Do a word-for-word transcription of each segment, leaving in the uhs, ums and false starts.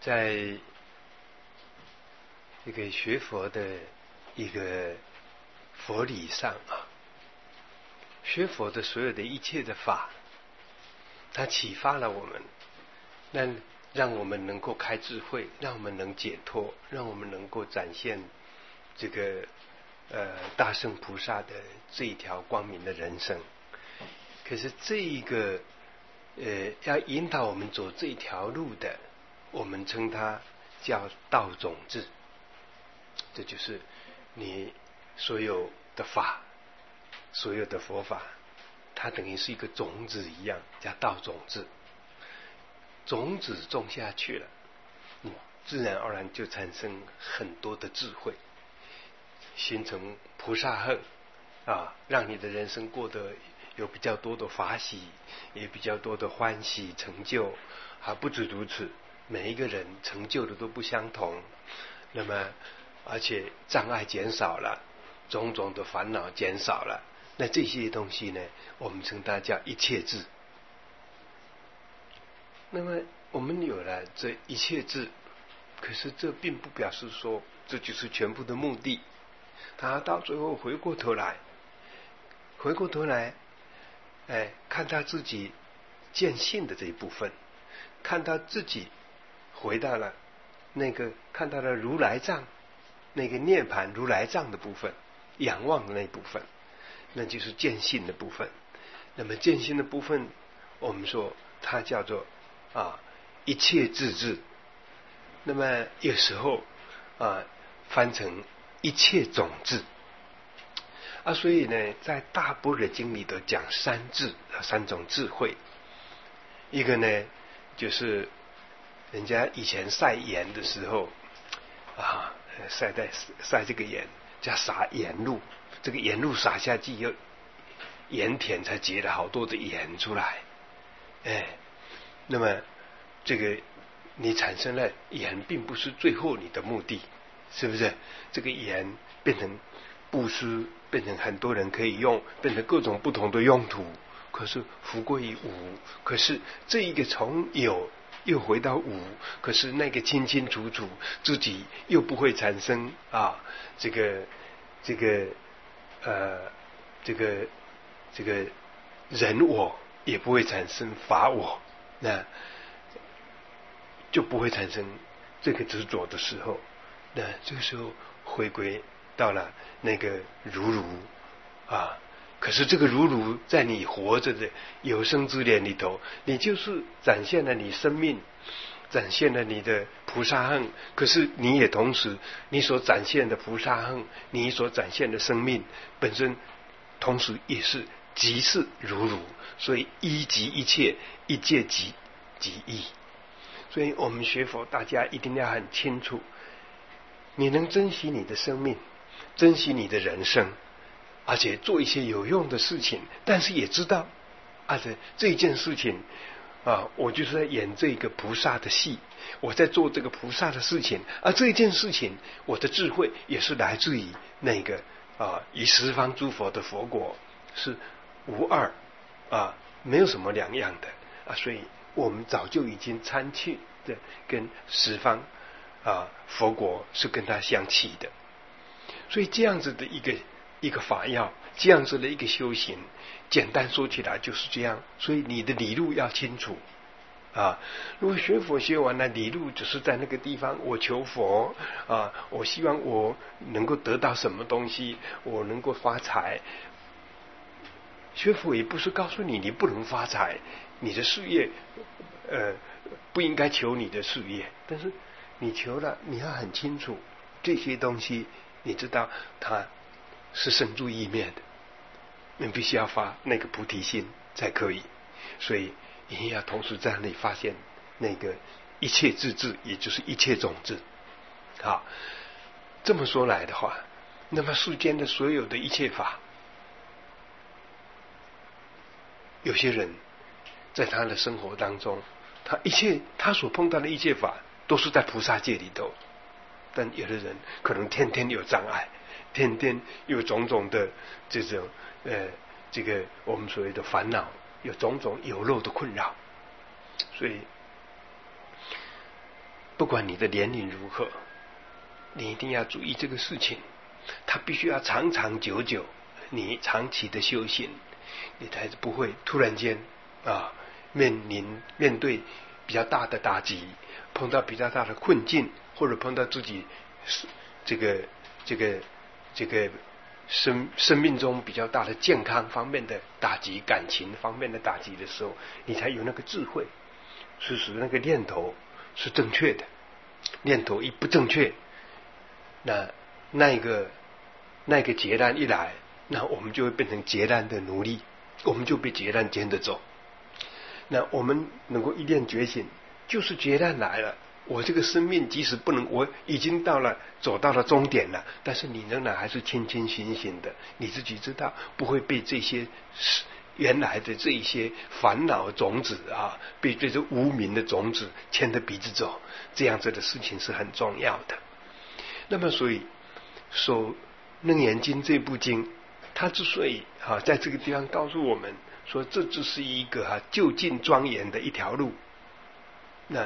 在这个学佛的一个佛理上啊，学佛的所有的一切的法，它启发了我们，那让我们能够开智慧，让我们能解脱，让我们能够展现这个呃大圣菩萨的这一条光明的人生。可是这一个呃要引导我们走这条路的，我们称它叫道种子。这就是你所有的法，所有的佛法，它等于是一个种子一样，叫道种子。种子种下去了，嗯，自然而然就产生很多的智慧，形成菩萨恨啊，让你的人生过得有比较多的法喜，也比较多的欢喜成就。还不止如此，每一个人成就的都不相同，那么而且障碍减少了，种种的烦恼减少了，那这些东西呢，我们称它叫一切智。那么我们有了这一切智，可是这并不表示说这就是全部的目的。他到最后回过头来，回过头来，哎，看他自己见性的这一部分，看他自己回到了那个看到了如来藏，那个涅槃如来藏的部分，仰望的那一部分，那就是见性的部分。那么见性的部分，我们说它叫做啊一切智智。那么有时候啊翻成一切种智啊，所以呢，在大般若经里头讲三智，三种智慧。一个呢，就是人家以前晒盐的时候啊，晒在晒这个盐叫撒盐露，这个盐露撒下去以后，盐田才结了好多的盐出来，哎，那么这个你产生了盐，并不是最后你的目的，是不是？这个盐变成布施，变成很多人可以用，变成各种不同的用途。可是福归于无，可是这一个从有又回到无，可是那个清清楚楚，自己又不会产生啊，这个这个呃这个这个人我，也不会产生法我，那就不会产生这个执着的时候，那这个时候回归到了那个如如啊。可是这个如如在你活着的有生之年里头，你就是展现了你生命，展现了你的菩萨恨，可是你也同时你所展现的菩萨恨，你所展现的生命本身同时也是即是如如，所以一即一切，一切即即一。所以我们学佛大家一定要很清楚，你能珍惜你的生命，珍惜你的人生，而且做一些有用的事情，但是也知道啊，这这件事情啊，我就是在演这个菩萨的戏，我在做这个菩萨的事情，而这件事情我的智慧也是来自于那个啊，与十方诸佛的佛果是无二啊，没有什么两样的啊，所以我们早就已经参去的跟十方啊佛国是跟他相契的。所以这样子的一个一个法要，这样子的一个修行，简单说起来就是这样。所以你的理路要清楚啊。如果学佛学完了，理路只是在那个地方，我求佛啊，我希望我能够得到什么东西，我能够发财。学佛也不是告诉你你不能发财，你的事业呃不应该求你的事业，但是你求了，你要很清楚这些东西，你知道它是生住意灭的，你必须要发那个菩提心才可以。所以一定要同时在那里发现那个一切智智，也就是一切种子。好，这么说来的话，那么世间的所有的一切法，有些人在他的生活当中，他一切他所碰到的一切法都是在菩萨界里头，但有的人可能天天有障碍，天天有种种的这种呃这个我们所谓的烦恼，有种种有漏的困扰。所以不管你的年龄如何，你一定要注意这个事情，它必须要长长久久，你长期的修行，你才不会突然间啊面临面对比较大的打击，碰到比较大的困境，或者碰到自己这个这个这个生生命中比较大的健康方面的打击，感情方面的打击的时候，你才有那个智慧，是使那个念头是正确的。念头一不正确，那那个那个劫难一来，那我们就会变成劫难的奴隶，我们就被劫难牵着走。那我们能够一念觉醒，就是劫难来了，我这个生命即使不能，我已经到了走到了终点了，但是你仍然还是清清醒醒的，你自己知道不会被这些原来的这一些烦恼种子啊，被这些无明的种子牵着鼻子走，这样子的事情是很重要的。那么所以说楞严经这部经，它之所以啊在这个地方告诉我们说这只是一个啊就近庄严的一条路，那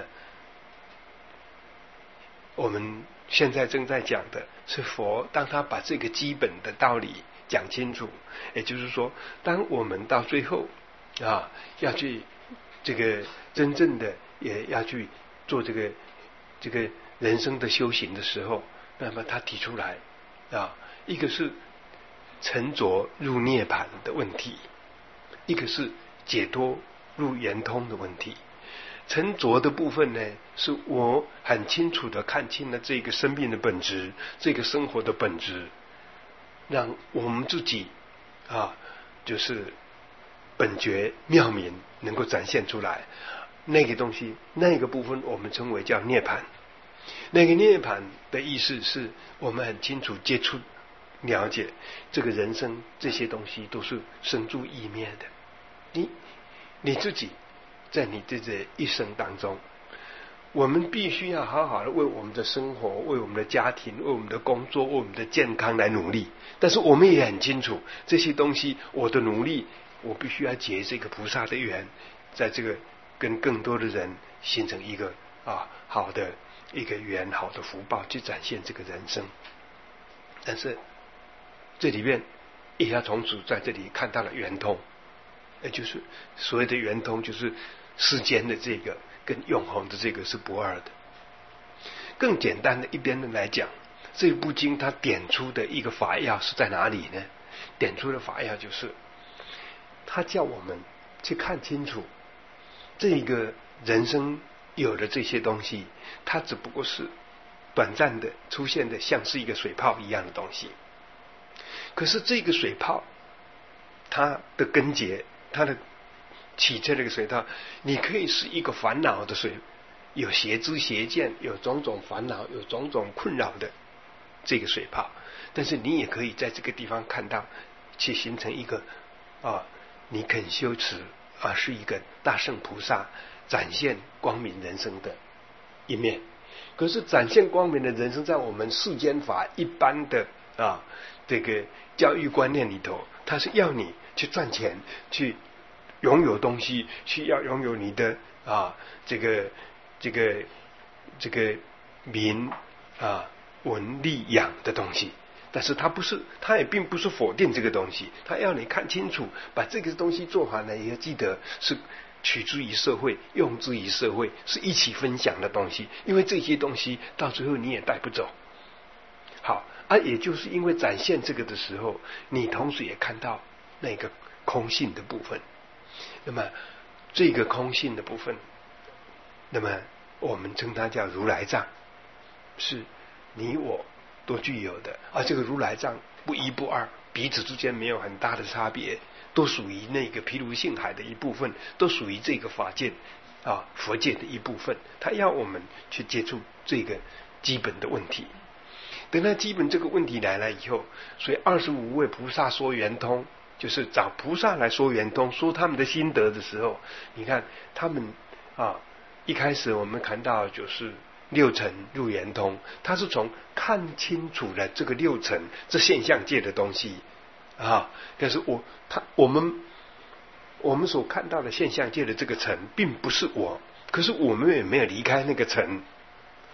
我们现在正在讲的是佛当他把这个基本的道理讲清楚，也就是说当我们到最后啊要去这个真正的也要去做这个这个人生的修行的时候，那么他提出来啊，一个是沉着入涅槃的问题，一个是解脱入圆通的问题。沉着的部分呢，是我很清楚的看清了这个生命的本质，这个生活的本质，让我们自己啊，就是本觉妙明能够展现出来。那个东西，那个部分我们称为叫涅槃。那个涅槃的意思是我们很清楚接触了解这个人生，这些东西都是生住异灭的。你你自己在你这这一生当中，我们必须要好好的为我们的生活，为我们的家庭，为我们的工作，为我们的健康来努力。但是我们也很清楚这些东西，我的努力我必须要结这个菩萨的缘，在这个跟更多的人形成一个啊好的一个缘，好的福报，去展现这个人生。但是这里面也要从此在这里看到了圆通，也就是所谓的圆通，就是世间的这个跟永恒的这个是不二的。更简单的一边的来讲，这部经它点出的一个法要是在哪里呢？点出的法要就是他叫我们去看清楚这个人生有的这些东西，它只不过是短暂的出现的，像是一个水泡一样的东西。可是这个水泡它的根结，它的起这个水泡，你可以是一个烦恼的水，有邪知邪见，有种种烦恼，有种种困扰的这个水泡，但是你也可以在这个地方看到，去形成一个啊，你肯修持啊，是一个大圣菩萨展现光明人生的一面。可是展现光明的人生，在我们世间法一般的啊这个教育观念里头，它是要你去赚钱，去拥有东西，去要拥有你的啊这个这个这个民啊文利养的东西。但是他不是，他也并不是否定这个东西，他要你看清楚，把这个东西做好了，也要记得是取之于社会，用之于社会，是一起分享的东西，因为这些东西到最后你也带不走。好啊，也就是因为展现这个的时候，你同时也看到那个空性的部分。那么这个空性的部分，那么我们称它叫如来藏，是你我都具有的。而这个如来藏不一不二，彼此之间没有很大的差别，都属于那个毗卢性海的一部分，都属于这个法界啊佛界的一部分。他要我们去接触这个基本的问题。等到基本这个问题来了以后，所以二十五位菩萨说圆通，就是找菩萨来说圆通，说他们的心得的时候，你看他们啊，一开始我们看到就是六尘入圆通，他是从看清楚了这个六尘这现象界的东西啊，但是我他我们我们所看到的现象界的这个尘并不是我，可是我们也没有离开那个尘，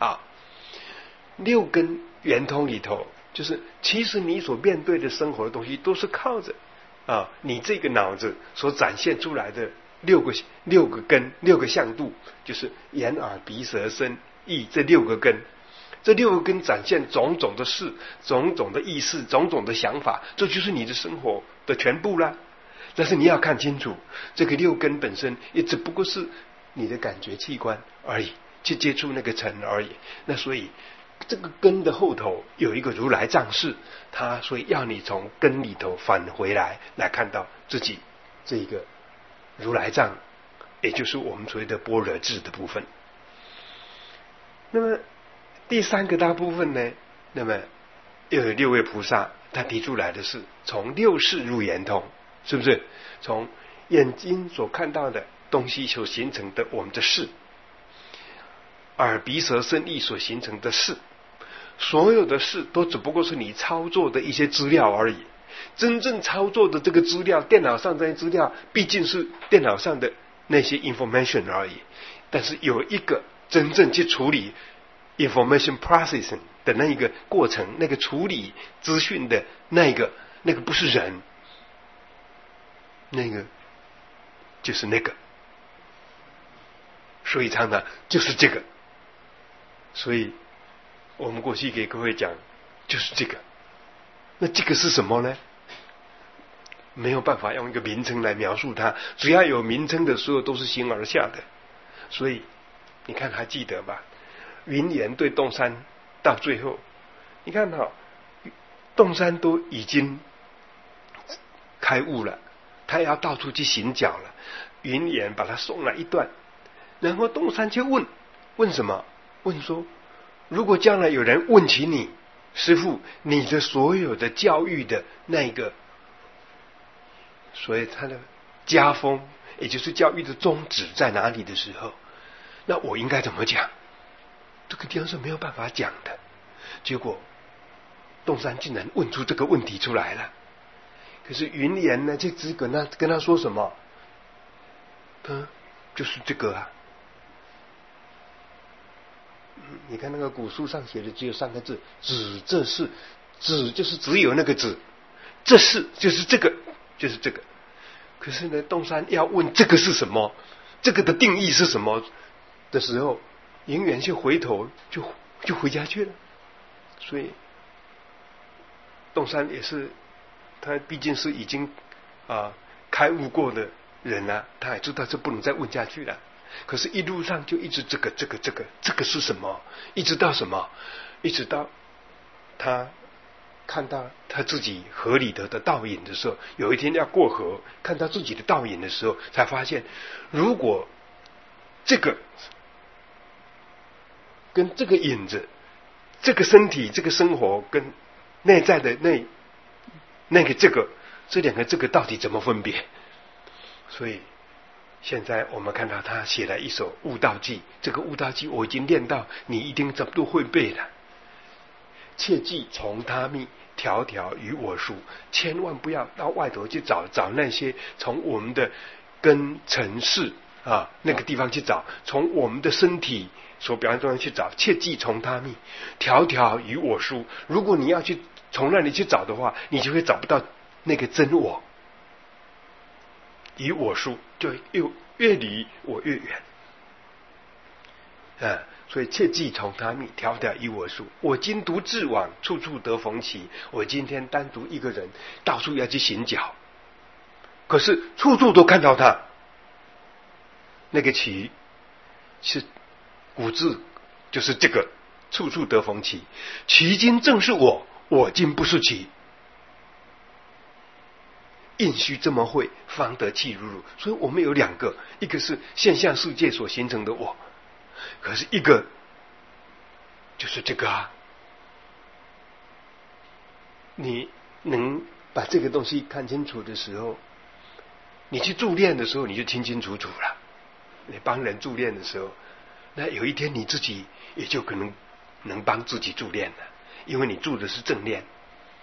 啊。六根圆通里头，就是其实你所面对的生活的东西，都是靠着啊你这个脑子所展现出来的六个六个根六个向度，就是眼耳鼻舌身意这六个根。这六个根展现种种的事，种种的意识，种种的想法，这就是你的生活的全部啦。但是你要看清楚，这个六根本身也只不过是你的感觉器官而已，去接触那个尘而已。那所以这个根的后头有一个如来藏识，他所以要你从根里头返回来，来看到自己这一个如来藏，也就是我们所谓的般若智的部分。那么第三个大部分呢，那么又有六位菩萨，他提出来的是从六识入圆通，是不是？从眼睛所看到的东西所形成的我们的识，耳鼻舌身意所形成的识，所有的事都只不过是你操作的一些资料而已。真正操作的这个资料，电脑上这些资料毕竟是电脑上的那些 information 而已，但是有一个真正去处理 information processing 的那一个过程，那个处理资讯的那一个那个不是人，那个就是那个，所以常常就是这个。所以我们过去给各位讲就是这个，那这个是什么呢？没有办法用一个名称来描述它，只要有名称的所有都是形而下的。所以你看还记得吧，云岩对洞山到最后，你看哈、哦，洞山都已经开悟了，他要到处去行脚了，云岩把他送了一段，然后洞山就问问什么？问说，如果将来有人问起你，师父，你的所有的教育的那个，所以他的家风，也就是教育的宗旨在哪里的时候，那我应该怎么讲？这个地方是没有办法讲的。结果洞山竟然问出这个问题出来了。可是云岩呢，就只跟他跟他说什么？他就是这个啊。你看那个古书上写的只有三个字，只这是，只就是只有那个只，这是就是这个就是这个。可是呢，洞山要问这个是什么，这个的定义是什么的时候，云远就回头就就回家去了。所以洞山也是，他毕竟是已经啊开悟过的人了、啊，他也知道这不能再问下去了。可是，一路上就一直这个、这个、这个，这个是什么？一直到什么？一直到他看到他自己河里头的倒影的时候，有一天要过河，看到自己的倒影的时候，才发现，如果这个跟这个影子、这个身体、这个生活跟内在的那那个这个这两个这个到底怎么分别？所以。现在我们看到他写了一首悟道记，这个悟道记我已经练到你一定差不多会背了。切记从他密，条条与我书，千万不要到外头去找找那些从我们的根尘世啊那个地方去找，从我们的身体所表现中去找。切记从他密，条条与我书。如果你要去从那里去找的话，你就会找不到那个真我。与我疏，就越越离我越远啊！所以切记从他密，条条与我疏。我今独自往，处处得逢其。我今天单独一个人，到处要去行脚，可是处处都看到他。那个其是古字，就是这个处处得逢其。其今正是我，我今不是其。应须这么会，方得气如如。所以我们有两个，一个是现象世界所形成的我，可是一个就是这个啊。你能把这个东西看清楚的时候，你去助念的时候，你就清清楚楚了。你帮人助念的时候，那有一天你自己也就可能能帮自己助念了，因为你助的是正念，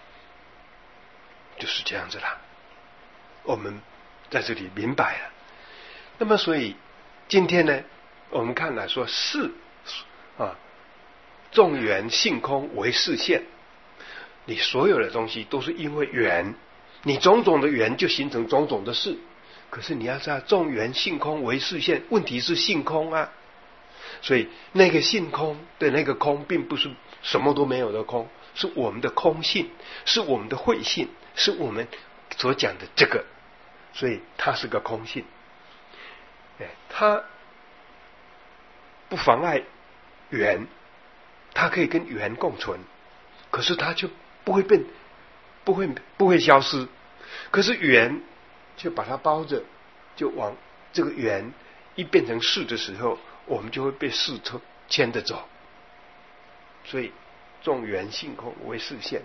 就是这样子啦。我们在这里明白了。那么所以今天呢，我们看来说是啊， 众缘性空为视现。你所有的东西都是因为缘，你种种的缘就形成种种的事。可是你要知道，众缘性空为视现，问题是性空啊。所以那个性空的那个空，并不是什么都没有的空，是我们的空性，是我们的慧性，是我们所讲的这个，所以它是个空性。哎，它不妨碍缘，它可以跟缘共存，可是它就不会变，不会不会消失。可是缘就把它包着，就往这个缘一变成事的时候，我们就会被事牵着走。所以众缘性空为视现。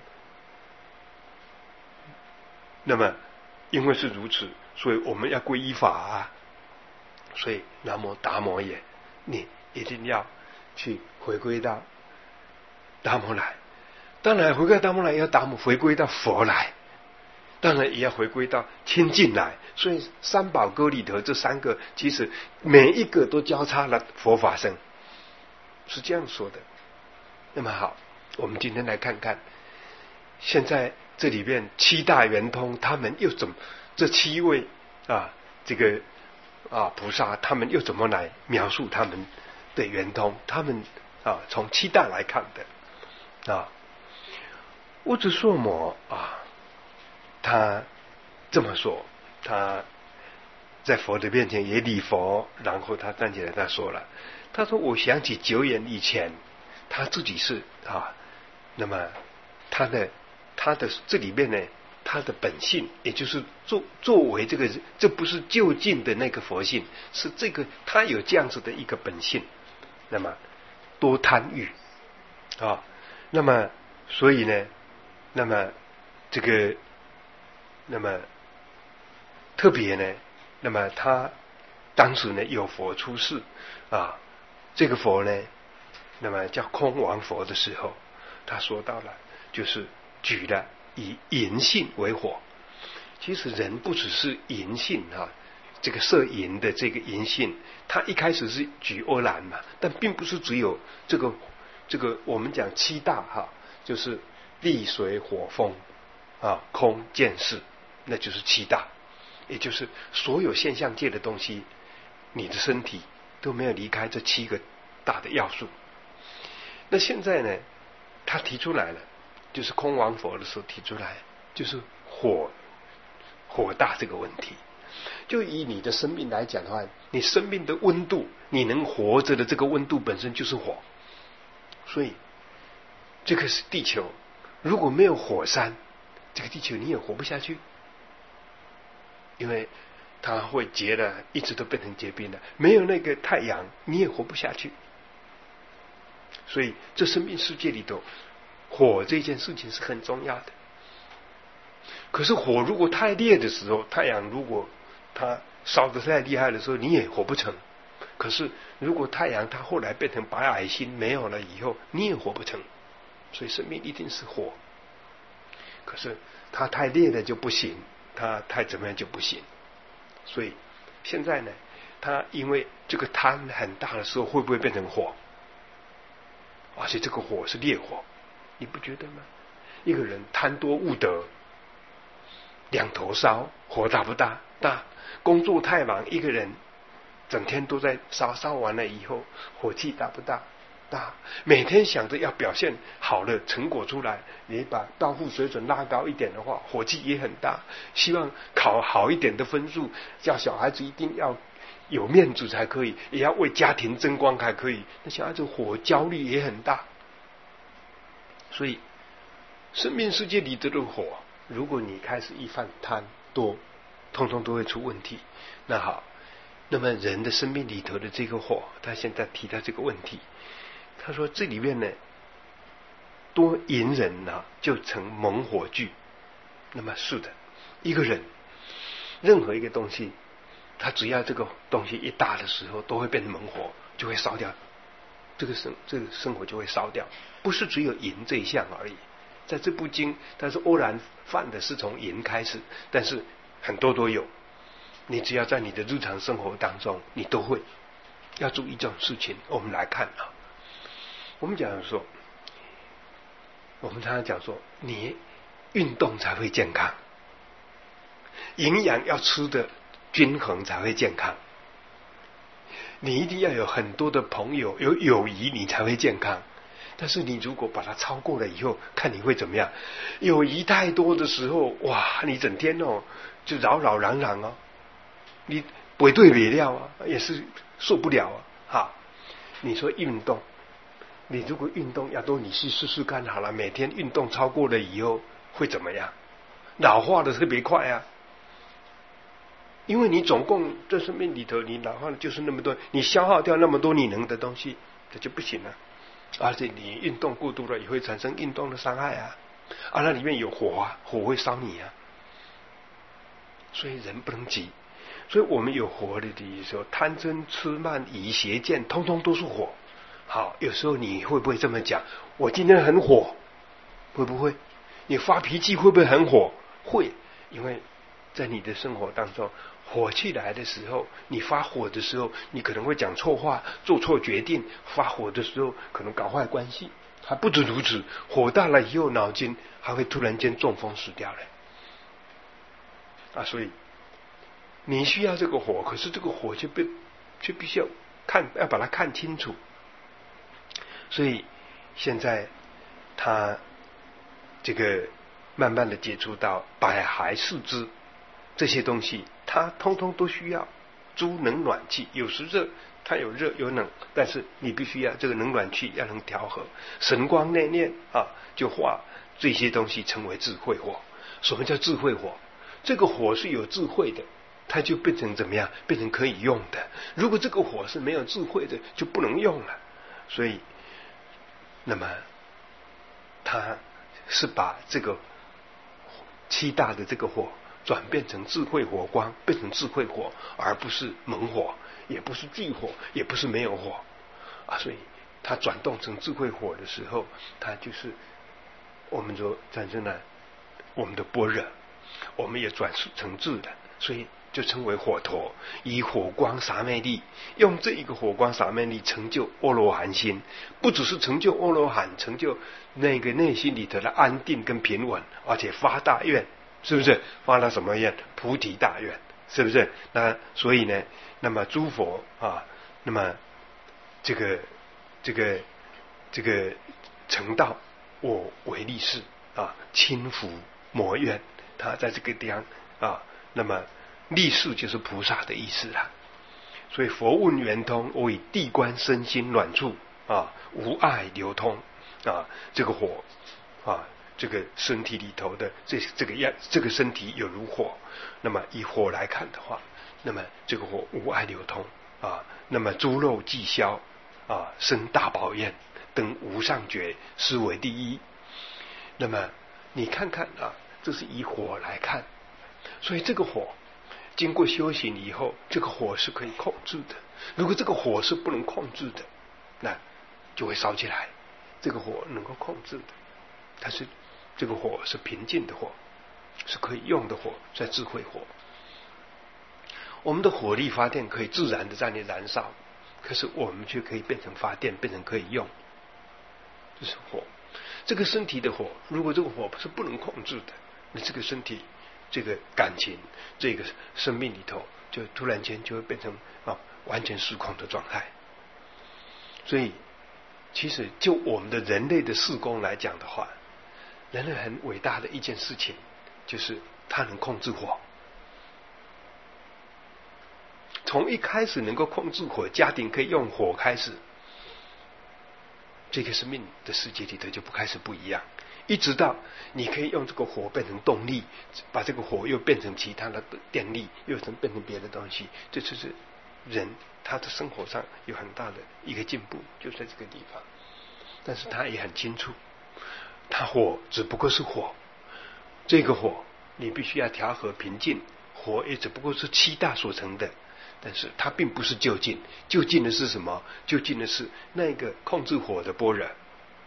那么因为是如此，所以我们要皈依法啊。所以南无达摩也，你一定要去回归到达摩来。当然回归到达摩来，要达摩回归到佛来，当然也要回归到清净来。所以三宝歌里头这三个，其实每一个都交叉了佛法身，是这样说的。那么好，我们今天来看看，现在这里面七大圆通，他们又怎么，这七位啊，这个啊菩萨，他们又怎么来描述他们的圆通？他们啊从七大来看的啊。乌智硕摩啊，他这么说，他在佛的面前也礼佛，然后他站起来，他说了，他说我想起久远以前，他自己是啊，那么他的他的这里面呢，他的本性，也就是作作为这个，这不是就近的那个佛性，是这个他有这样子的一个本性，那么多贪欲啊，那么所以呢，那么这个，那么特别呢，那么他当时呢有佛出世啊，这个佛呢，那么叫空王佛的时候，他说到了，就是举了以淫性为火。其实人不只是淫性啊，这个摄淫的这个淫性，他一开始是举欧兰嘛，但并不是只有这个这个我们讲七大哈，就是地水火风啊空见识，那就是七大，也就是所有现象界的东西，你的身体都没有离开这七个大的要素。那现在呢，他提出来了，就是空王佛的时候提出来，就是火火大这个问题。就以你的生命来讲的话，你生命的温度，你能活着的这个温度本身就是火，所以这个是地球，如果没有火山，这个地球你也活不下去，因为它会结了，一直都变成结冰了。没有那个太阳，你也活不下去。所以这生命世界里头，火这件事情是很重要的。可是火如果太烈的时候，太阳如果它烧得太厉害的时候，你也活不成。可是如果太阳它后来变成白矮星没有了以后，你也活不成。所以生命一定是火。可是它太烈了就不行，它太怎么样就不行。所以现在呢，它因为这个贪很大的时候，会不会变成火？而且这个火是烈火，你不觉得吗？一个人贪多恶得，两头烧，火大不大？大。工作太忙，一个人整天都在烧，烧完了以后，火气大不大？大。每天想着要表现好了，成果出来，你把道富水准拉高一点的话，火气也很大。希望考好一点的分数，叫小孩子一定要有面子才可以，也要为家庭争光才可以。那小孩子火焦虑也很大。所以生命世界里头的火，如果你开始一犯贪多，通通都会出问题。那好，那么人的生命里头的这个火，他现在提到这个问题，他说这里面呢，多淫人啊，就成猛火炬。那么是的，一个人任何一个东西，他只要这个东西一大的时候，都会变成猛火，就会烧掉。这个生这个生活就会烧掉，不是只有淫这一项而已。在这部经，但是欧然犯的是从淫开始，但是很多都有。你只要在你的日常生活当中，你都会要注意这种事情。我们来看啊， 我们讲说，我们常常讲说，你运动才会健康，营养要吃的均衡才会健康。你一定要有很多的朋友，有友谊，你才会健康。但是你如果把它超过了以后，看你会怎么样？友谊太多的时候，哇，你整天哦就扰扰攘攘哦，你不对不了啊，也是受不了啊。哈，你说运动，你如果运动要多，你去试试看好了，每天运动超过了以后会怎么样？老化的特别快啊。因为你总共这生命里头，你老化的就是那么多，你消耗掉那么多你能的东西，这就不行了。而且你运动过度了，也会产生运动的伤害啊！啊，那里面有火啊，火会烧你啊。所以人不能急，所以我们有火的时候，贪嗔痴慢疑邪见，通通都是火。好，有时候你会不会这么讲？我今天很火，会不会？你发脾气会不会很火？会，因为在你的生活当中，火气来的时候，你发火的时候，你可能会讲错话，做错决定。发火的时候，可能搞坏关系。还不止如此，火大了以后，脑筋还会突然间中风死掉了。啊，所以你需要这个火，可是这个火就必就必须要看，要把它看清楚。所以现在他这个慢慢的接触到百骸四肢。这些东西它通通都需要诸能暖气，有时热它有热有冷，但是你必须要这个能暖气要能调和。神光内念啊，就化这些东西成为智慧火。什么叫智慧火？这个火是有智慧的，它就变成怎么样？变成可以用的。如果这个火是没有智慧的，就不能用了。所以那么它是把这个七大的这个火转变成智慧火光，变成智慧火，而不是猛火，也不是巨火，也不是没有火啊。所以它转动成智慧火的时候，它就是我们说产生了我们的般若，我们也转成智了，所以就称为火陀。以火光洒魅力，用这一个火光洒魅力成就阿罗汉心，不只是成就阿罗汉，成就那个内心里头的安定跟平稳，而且发大愿。是不是发了什么愿？菩提大愿，是不是？那所以呢，那么诸佛啊，那么这个这个这个成道，我为力士啊，轻拂魔怨，他在这个地方啊，那么力士就是菩萨的意思啦。所以佛问圆通，我以地观身心暖处啊，无碍流通啊，这个火啊。这个身体里头的这这个样，这个身体有如火，那么以火来看的话，那么这个火无碍流通啊，那么诸漏既消啊，生大宝焰，登无上觉，是为第一。那么你看看啊，这是以火来看，所以这个火经过修行以后，这个火是可以控制的。如果这个火是不能控制的，那就会烧起来。这个火能够控制的，它是。这个火是平静的火，是可以用的火，在智慧火。我们的火力发电可以自然的在那燃烧，可是我们却可以变成发电，变成可以用。这是火。这个身体的火，如果这个火是不能控制的，那这个身体、这个感情、这个生命里头，就突然间就会变成啊完全失控的状态。所以，其实就我们的人类的事工来讲的话，人类很伟大的一件事情，就是他能控制火。从一开始能够控制火，家庭可以用火开始，这个生命的世界里头就不开始不一样。一直到你可以用这个火变成动力，把这个火又变成其他的电力，又成变成别的东西，这就是人他的生活上有很大的一个进步，就在这个地方。但是他也很清楚。它火只不过是火，这个火你必须要调和平静，火也只不过是七大所成的，但是它并不是究竟。究竟的是什么？究竟的是那个控制火的般若。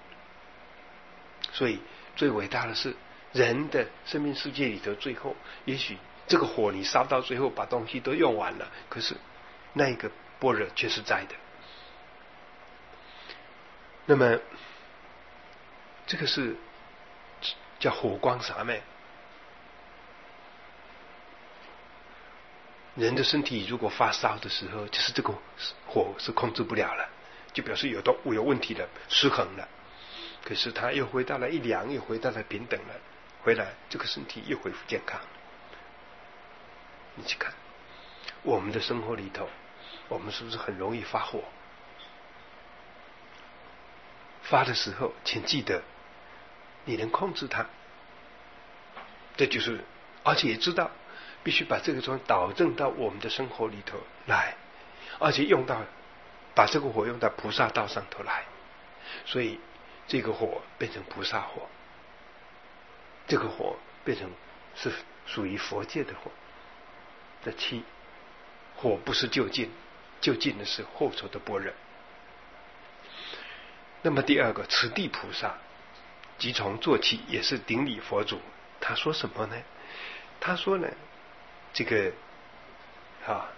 所以最伟大的是人的生命世界里头，最后也许这个火你烧到最后把东西都用完了，可是那个般若却是在的。 那么这个是叫火光洒脉。人的身体如果发烧的时候，就是这个火是控制不了了，就表示有都有问题了，失衡了。可是他又回到了一凉，又回到了平等了，回来这个身体又恢复健康。你去看我们的生活里头，我们是不是很容易发火？发的时候请记得你能控制它，这就是而且也知道必须把这个东西导正到我们的生活里头来，而且用到把这个火用到菩萨道上头来，所以这个火变成菩萨火，这个火变成是属于佛界的火。这七火不是就近，就近的是后头的般若。那么第二个持地菩萨即从做起，也是顶礼佛祖。他说什么呢？他说呢，这个啊，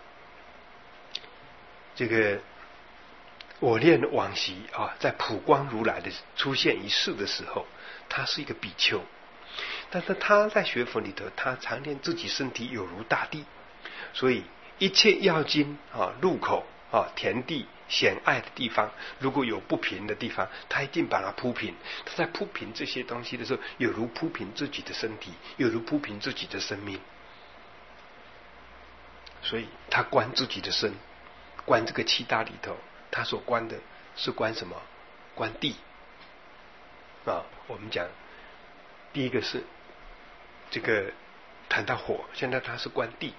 这个我念往昔啊，在普光如来的出现一世的时候，他是一个比丘，但是他在学佛里头，他常念自己身体有如大地，所以一切要经啊、路口啊、田地险隘的地方，如果有不平的地方，他一定把它铺平。他在铺平这些东西的时候，有如铺平自己的身体，有如铺平自己的生命。所以他观自己的身，观这个七大里头，他所观的是观什么？观地啊。我们讲第一个是这个谈到火，现在他是观地。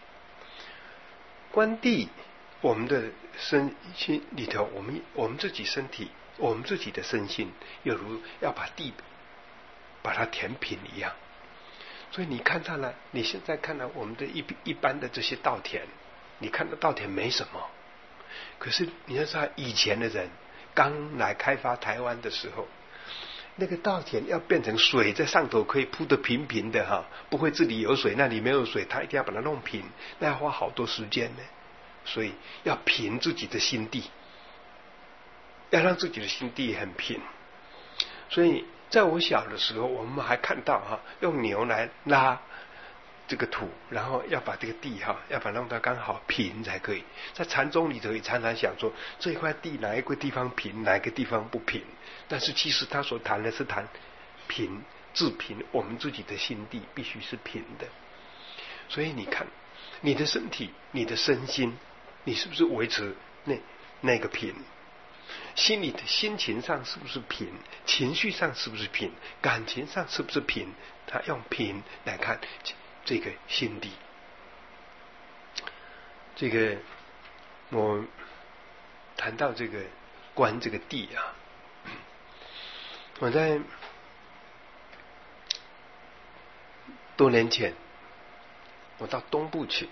观地，我们的身心里头，我们我们自己身体，我们自己的身心，有如要把地把它填平一样。所以你看到了，你现在看到我们的一一般的这些稻田，你看到稻田没什么，可是你要知道，以前的人刚来开发台湾的时候，那个稻田要变成水在上头可以铺得平平的哈，不会这里有水那里没有水，他一定要把它弄平，那要花好多时间呢。所以要平自己的心地，要让自己的心地很平。所以在我小的时候，我们还看到哈，用牛来拉这个土，然后要把这个地哈，要把它弄到刚好平才可以。在禅宗里头也常常想说，这一块地哪一个地方平，哪一个地方不平。但是其实他所谈的是谈平自平，我们自己的心地必须是平的。所以你看，你的身体、你的身心，你是不是维持那那个平？心里的心情上是不是平？情绪上是不是平？感情上是不是平？他用平来看这个心地。这个我谈到这个观这个地啊，我在多年前我到东部去，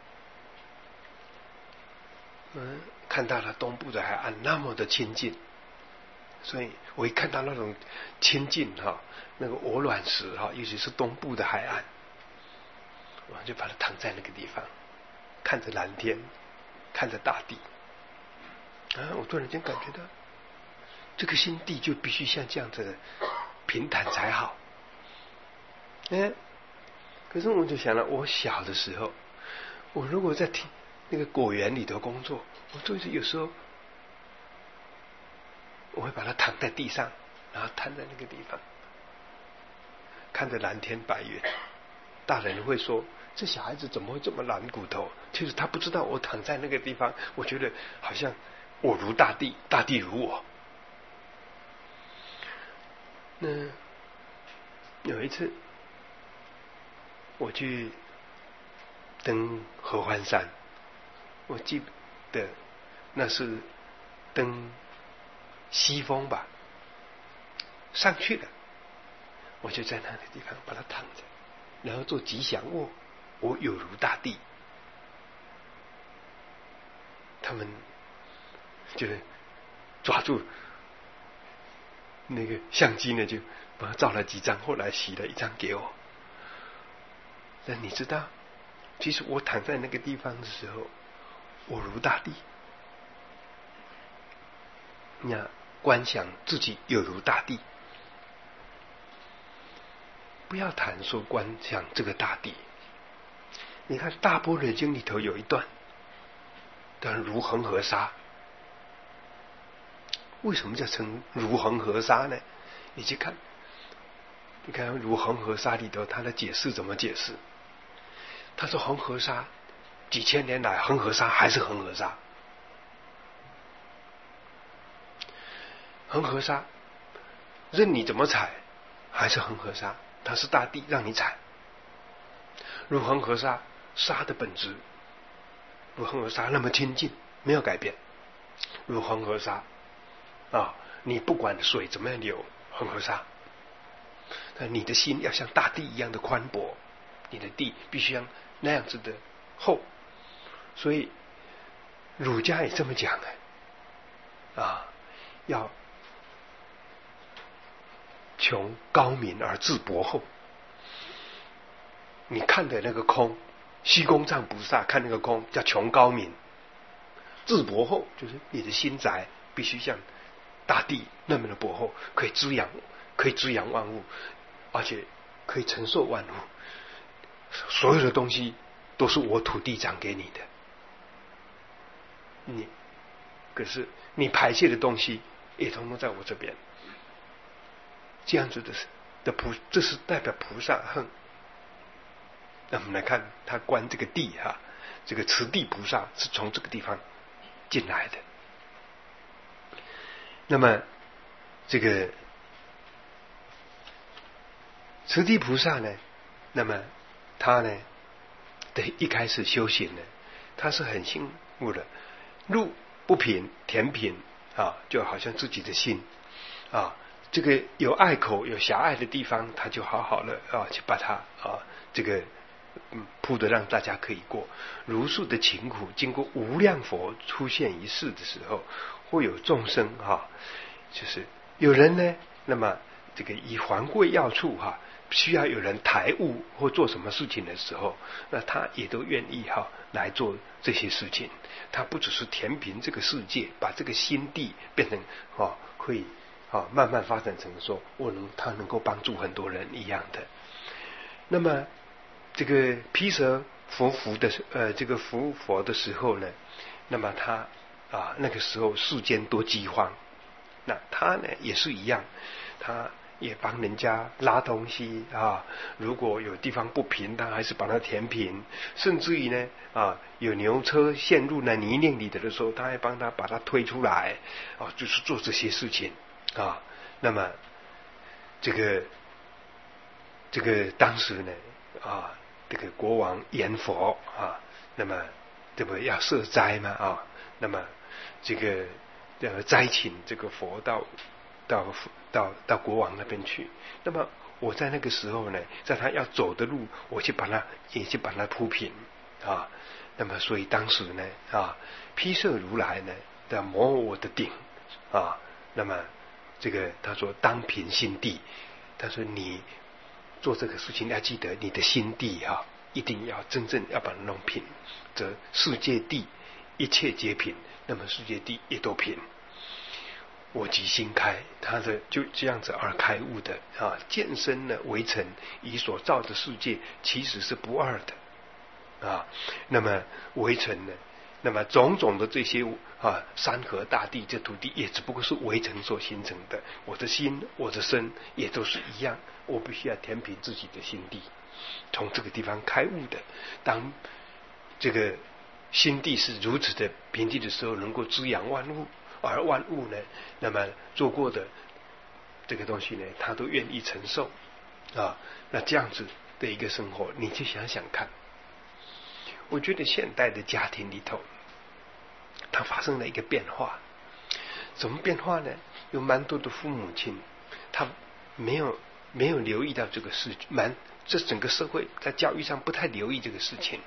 嗯，看到了东部的海岸那么的清净，所以我一看到那种清净哈，那个鹅卵石哈，尤其是东部的海岸，我就把它躺在那个地方，看着蓝天，看着大地，啊，我突然间感觉到，这个心地就必须像这样子的平坦才好。哎，可是我就想了，我小的时候，我如果在听那个果园里头工作，我就是有时候我会把它躺在地上，然后瘫在那个地方，看着蓝天白云。大人会说，这小孩子怎么会这么懒骨头？其实他不知道，我躺在那个地方，我觉得好像我如大地，大地如我。那有一次我去登合欢山，我记得那是登西峰吧，上去了，我就在那个地方把它躺着，然后做吉祥卧，我有如大地。他们就抓住那个相机呢，就把它照了几张，后来洗了一张给我。那你知道，其实我躺在那个地方的时候，我如大地。那观想自己有如大地。不要谈说观想这个大地。你看《大般若经》里头有一段，但如恒河沙。为什么叫成如恒河沙呢？你去看，你看如恒河沙里头，他的解释怎么解释？他说恒河沙几千年来，恒河沙还是恒河沙。恒河沙任你怎么踩，还是恒河沙，它是大地让你踩。如恒河沙，沙的本质，如恒河沙那么亲近，没有改变。如恒河沙啊，你不管水怎么样流，恒河沙，但你的心要像大地一样的宽博，你的地必须像那样子的厚。所以儒家也这么讲的啊，要穷高明而自博厚。你看的那个空，虚空藏菩萨看那个空叫穷高明，自博厚就是你的心宅必须像大地那么的博厚，可以滋养，可以滋养万物，而且可以承受万物。所有的东西都是我土地长给你的，你可是你排泄的东西也统统在我这边。这样子的的菩，这是代表菩萨恨。那我们来看他观这个地哈、啊，这个持地菩萨是从这个地方进来的。那么这个持地菩萨呢，那么他呢的一开始修行呢，他是很辛苦的，路不平田平啊，就好像自己的心啊，这个有隘口有狭隘的地方，他就好好的啊去把它啊这个嗯铺的让大家可以过。如数的勤苦，经过无量佛出现一世的时候，会有众生哈、啊，就是有人呢，那么这个以还贵要处哈、啊，需要有人抬物或做什么事情的时候，那他也都愿意哈、啊、来做这些事情。他不只是填平这个世界，把这个心地变成啊可以啊慢慢发展成说我能他能够帮助很多人一样的。那么这个毗舍佛服的呃这个服佛的时候呢，那么他啊那个时候世间多饥荒，那他呢也是一样，他也帮人家拉东西啊，如果有地方不平，他还是把它填平，甚至于呢啊有牛车陷入了泥泞里的时候，他还帮他把它推出来啊，就是做这些事情啊。那么这个这个当时呢啊，这个国王阎佛啊，那么对不对要设斋嘛啊，那么这个呃斋请这个佛到到到到国王那边去。那么我在那个时候呢，在他要走的路，我去把它也去把它铺平啊。那么所以当时呢啊，毗舍如来呢的摩我的顶啊，那么这个他说当平心地，他说你做这个事情要记得你的心地哈、啊，一定要真正要把它弄平，则世界地一切皆平，那么世界地也都平。我即心开，他的就这样子而开悟的啊，见身呢为尘，以所造的世界其实是不二的啊。那么为尘呢，那么种种的这些啊山河大地这土地也只不过是为尘所形成的。我的心我的身也都是一样，我必须要填平自己的心地，从这个地方开悟的。当这个心地是如此的平静的时候，能够滋养万物，而万物呢，那么做过的这个东西呢，他都愿意承受啊。那这样子的一个生活，你去想想看。我觉得现代的家庭里头，它发生了一个变化。怎么变化呢？有蛮多的父母亲，他没有没有留意到这个事，蛮这整个社会在教育上不太留意这个事情。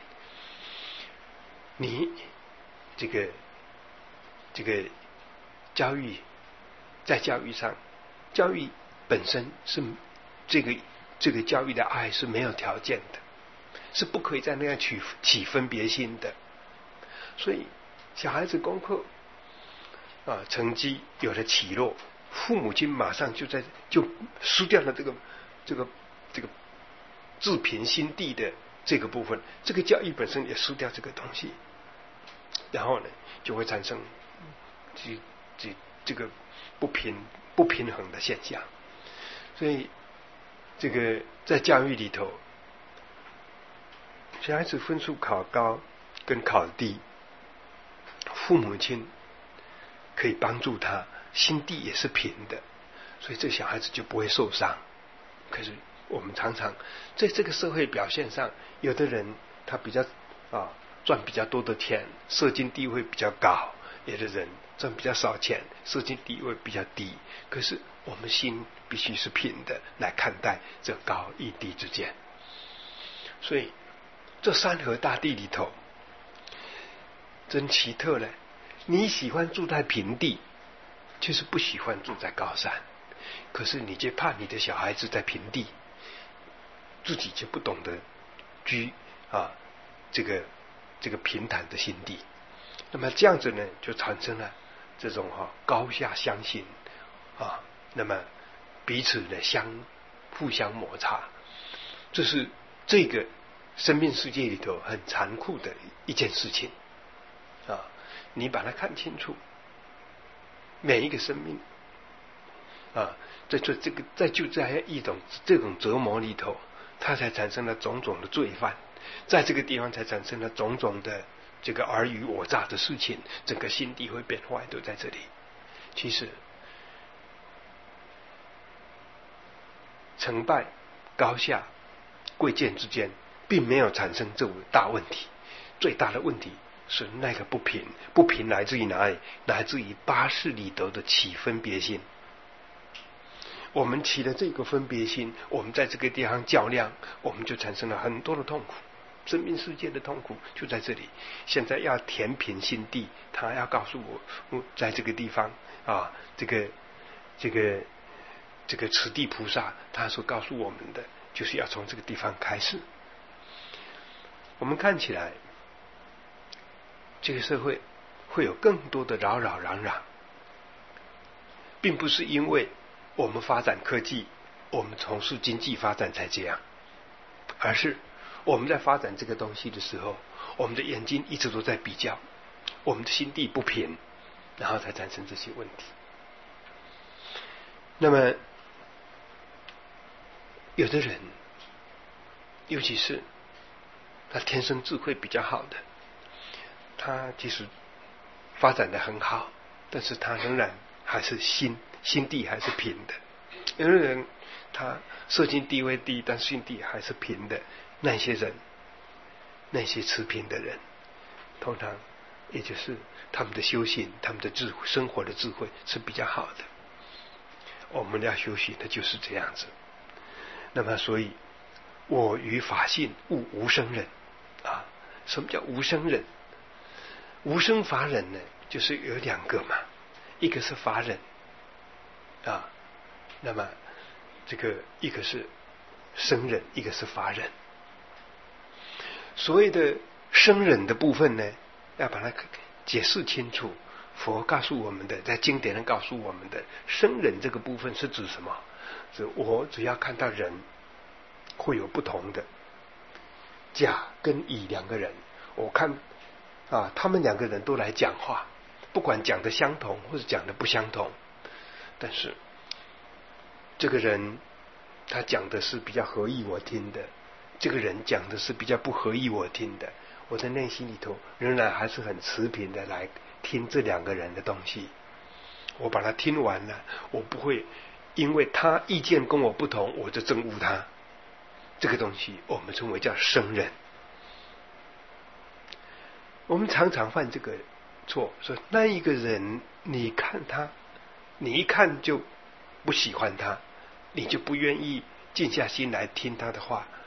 你这个这个教育，在教育上，教育本身是这个这个教育的爱是没有条件的，是不可以在那样起起分别心的。所以小孩子功课啊成绩有了起落，父母亲马上就在就输掉了这个这个这个自凭心地的这个部分，这个教育本身也输掉这个东西，然后呢就会产生这这这个不平不平衡的现象。所以这个在教育里头，小孩子分数考高跟考低，父母亲可以帮助他，心地也是平的，所以这小孩子就不会受伤。可是我们常常在这个社会表现上，有的人他比较啊赚比较多的钱，社经地位比较高，有的人赚比较少钱，社经地位比较低。可是我们心必须是平的来看待这高与低之间。所以这山河大地里头真奇特了，你喜欢住在平地，就是不喜欢住在高山，可是你就怕你的小孩子在平地，自己就不懂得居啊这个这个平坦的心地。那么这样子呢，就产生了这种哈、啊、高下相形啊，那么彼此呢相互相摩擦，这是这个生命世界里头很残酷的一件事情啊！你把它看清楚，每一个生命啊，在这这个在就在一种这种折磨里头，它才产生了种种的罪犯，在这个地方才产生了种种的这个尔虞我诈的事情，整个心地会变坏，都在这里。其实成败高下贵贱之间并没有产生这种大问题，最大的问题是那个不平。不平来自于哪里？来自于八识里头的起分别心。我们起了这个分别心，我们在这个地方较量，我们就产生了很多的痛苦。生命世界的痛苦就在这里。现在要填平心地，他要告诉我，我在这个地方啊，这个这个这个持地菩萨他所告诉我们的，就是要从这个地方开始。我们看起来这个社会会有更多的扰扰攘攘，并不是因为我们发展科技，我们从事经济发展才这样，而是我们在发展这个东西的时候，我们的眼睛一直都在比较，我们的心地不平，然后才产生这些问题。那么有的人，尤其是他天生智慧比较好的，他即使发展的很好，但是他仍然还是心心地还是平的。有的人他社经地位低，但心地还是平的，那些人，那些持平的人，通常也就是他们的修行，他们的智慧，生活的智慧是比较好的。我们要修行的就是这样子。那么所以我于法性悟无生忍啊，什么叫无生忍？无生法忍呢，就是有两个嘛，一个是法忍啊，那么这个一个是生忍，一个是法忍。所谓的生忍的部分呢，要把它解释清楚。佛告诉我们的，在经典上告诉我们的，生忍这个部分是指什么？是我只要看到人会有不同的甲跟乙两个人，我看啊，他们两个人都来讲话，不管讲的相同或者讲的不相同，但是这个人他讲的是比较合意我听的，这个人讲的是比较不合意我听的，我的内心里头仍然还是很持平的来听这两个人的东西。我把它听完了，我不会因为他意见跟我不同我就憎恶他，这个东西我们称为叫生忍。我们常常犯这个错，说那一个人你看他，你一看就不喜欢他，你就不愿意静下心来听他的话，